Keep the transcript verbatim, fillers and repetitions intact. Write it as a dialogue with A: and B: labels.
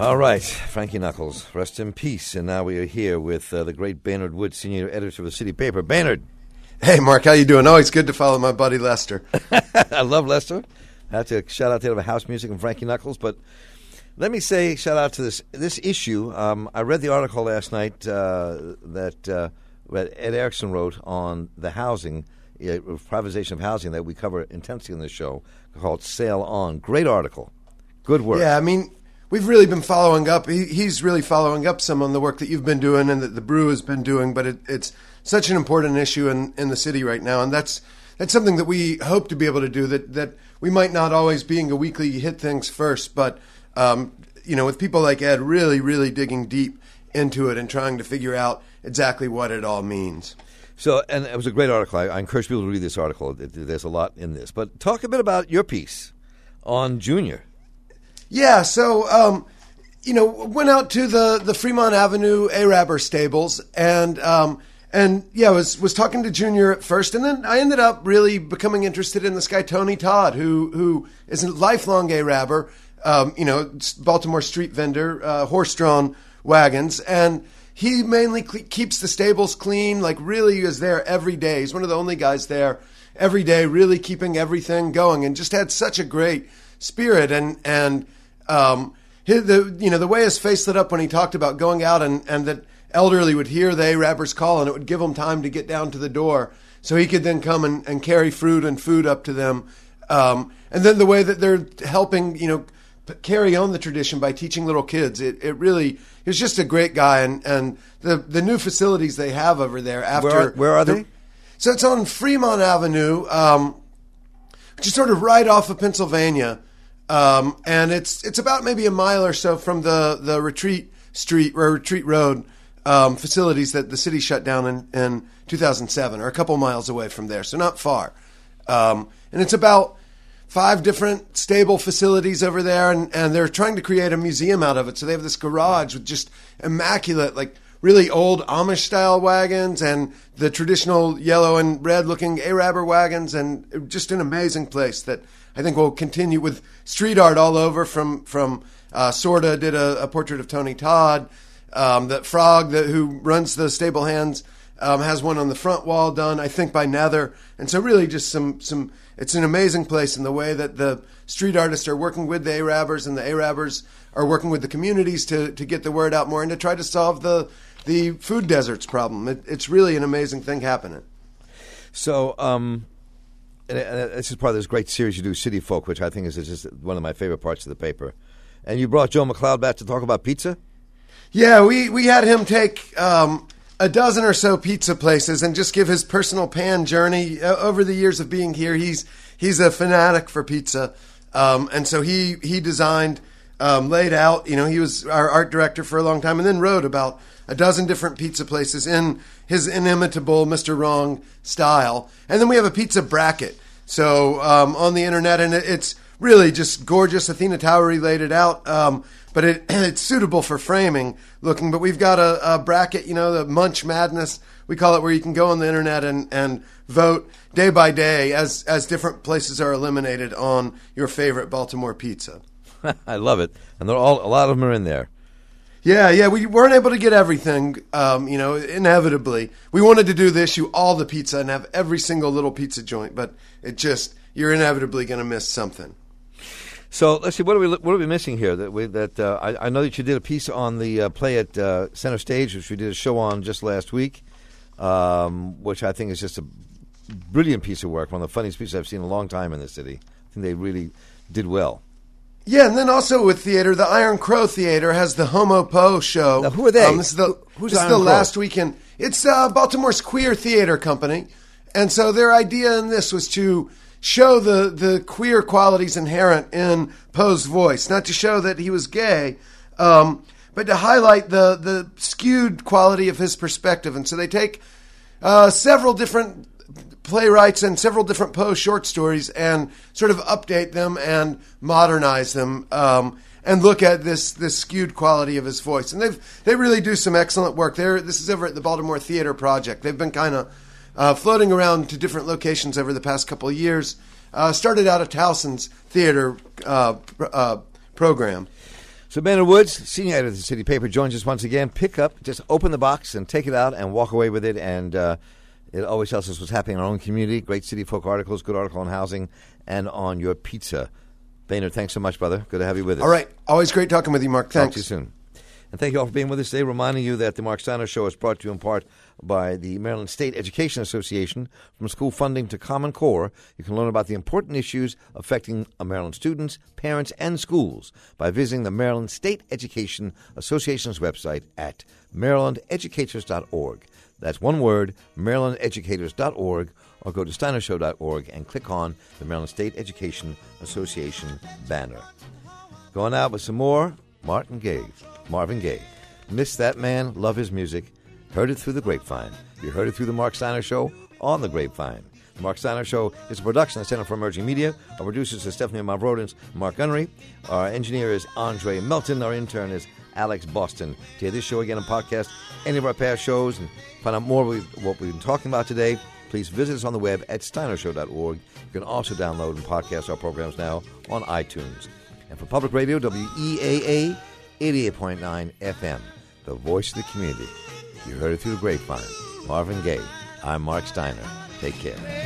A: All right, Frankie Knuckles, rest in peace. And now we are here with uh, the great Baynard Wood, senior editor of the City Paper. Baynard.
B: Hey, Mark, how you doing? Always good to follow my buddy Lester.
A: I love Lester. I have to shout out to House Music and Frankie Knuckles. But let me say shout out to this this issue. Um, I read the article last night uh, that uh, Ed Erickson wrote on the housing, uh, privatization of housing that we cover intensely in this show, called Sail On. Great article. Good work.
B: Yeah, I mean, we've really been following up. He, he's really following up some on the work that you've been doing and that the Brew has been doing, but it, it's such an important issue in, in the city right now, and that's that's something that we hope to be able to do, that, that we might not always being a weekly hit things first, but, um, you know, with people like Ed really, really digging deep into it and trying to figure out exactly what it all means.
A: So, and it was a great article. I, I encourage people to read this article. It, there's a lot in this. But talk a bit about your piece on Junior.
B: Yeah, so, um, you know, went out to the, the Fremont Avenue Arabber stables and, um, and yeah, was was talking to Junior at first, and then I ended up really becoming interested in this guy, Tony Todd, who who is a lifelong Arabber, um, you know, Baltimore street vendor, uh, horse-drawn wagons, and he mainly cl- keeps the stables clean, like really is there every day. He's one of the only guys there every day, really keeping everything going, and just had such a great spirit, and, and, um, his, the, you know, the way his face lit up when he talked about going out and, and that elderly would hear the Arabbers call and it would give them time to get down to the door so he could then come and, and carry fruit and food up to them. Um, and then the way that they're helping, you know, p- carry on the tradition by teaching little kids. It, it really, he was just a great guy. And, and the, the new facilities they have over there after.
A: Where are, where are they?
B: So it's on Fremont Avenue, um, which is sort of right off of Pennsylvania. Um, and it's it's about maybe a mile or so from the, the Retreat Street or Retreat Road um, facilities that the city shut down in, in two thousand seven, or a couple miles away from there, so not far. Um, and it's about five different stable facilities over there, and, and they're trying to create a museum out of it. So they have this garage with just immaculate, like really old Amish-style wagons and the traditional yellow and red-looking Arabber wagons, and just an amazing place that I think will continue with street art all over. From from uh, Sorta did a, a portrait of Tony Todd. Um, that Frog, that who runs the stable hands, um, has one on the front wall done, I think, by Nether. And so really just some some. It's an amazing place in the way that the street artists are working with the Arabbers and the Arabbers are working with the communities to, to get the word out more and to try to solve the the food deserts problem. It, it's really an amazing thing happening.
A: So, um, and, and this is part of this great series you do, City Folk, which I think is just one of my favorite parts of the paper. And you brought Joe McLeod back to talk about pizza?
B: Yeah, we, we had him take um, a dozen or so pizza places and just give his personal pan journey. Uh, over the years of being here, he's he's a fanatic for pizza. Um, and so he, he designed, um, laid out, you know, he was our art director for a long time, and then wrote about a dozen different pizza places in his inimitable Mister Wrong style. And then we have a pizza bracket. So um, on the internet, and it, it's really just gorgeous. Athena Towery laid it out, um, but it, it's suitable for framing looking. But we've got a, a bracket, you know, the Munch Madness, we call it, where you can go on the internet and, and vote day by day as, as different places are eliminated on your favorite Baltimore pizza.
A: I love it. And they're all, a lot of them are in there.
B: Yeah, yeah, we weren't able to get everything, um, you know, inevitably. We wanted to do the issue, all the pizza, and have every single little pizza joint, but it just, you're inevitably going to miss something.
A: So let's see, what are we what are we missing here? That we, that uh, I, I know that you did a piece on the uh, play at uh, Center Stage, which we did a show on just last week, um, which I think is just a brilliant piece of work, one of the funniest pieces I've seen in a long time in the city. I think they really did well.
B: Yeah, and then also with theater, the Iron Crow Theater has the Homo Po show.
A: Now, who are they?
B: Um, this is the,
A: Who's
B: this is
A: Iron
B: the
A: Crow?
B: last weekend. It's uh, Baltimore's queer theater company. And so their idea in this was to show the, the queer qualities inherent in Poe's voice. Not to show that he was gay, um, but to highlight the, the skewed quality of his perspective. And so they take uh, several different playwrights and several different Poe short stories and sort of update them and modernize them, um, and look at this this skewed quality of his voice. And they've they really do some excellent work. They're, this is over at the Baltimore Theater Project. They've been kind of uh, floating around to different locations over the past couple of years. Uh, started out at Towson's theater uh, uh, program.
A: So Banner Woods, senior editor of the City Paper, joins us once again. Pick up, just open the box and take it out and walk away with it. And uh, it always tells us what's happening in our own community. Great City Folk articles, good article on housing, and on your pizza. Boehner, thanks so much, brother. Good to have you with us.
B: All right. Always great talking with you, Mark. Thanks.
A: Talk to you soon. And thank you all for being with us today. Reminding you that the Mark Steiner Show is brought to you in part by the Maryland State Education Association. From school funding to Common Core, you can learn about the important issues affecting Maryland students, parents, and schools by visiting the Maryland State Education Association's website at maryland educators dot org. That's one word, maryland educators dot org, or go to steiner show dot org and click on the Maryland State Education Association banner. Going out with some more Martin Gaye. Marvin Gaye. Miss that man, love his music. Heard it through the grapevine. You heard it through the Mark Steiner Show on the grapevine. The Mark Steiner Show is a production of the Center for Emerging Media. Our producers are Stephanie Mavrodins, Mark Gunnery. Our engineer is Andre Melton. Our intern is Alex Boston. To hear this show again and podcast any of our past shows and find out more of what we've been talking about today, please visit us on the web at steiner show dot org. You can also download and podcast our programs now on iTunes. And for Public Radio, W E A A, eighty-eight point nine F M, the voice of the community. You heard it through the grapevine. Marvin Gaye. I'm Mark Steiner. Take care.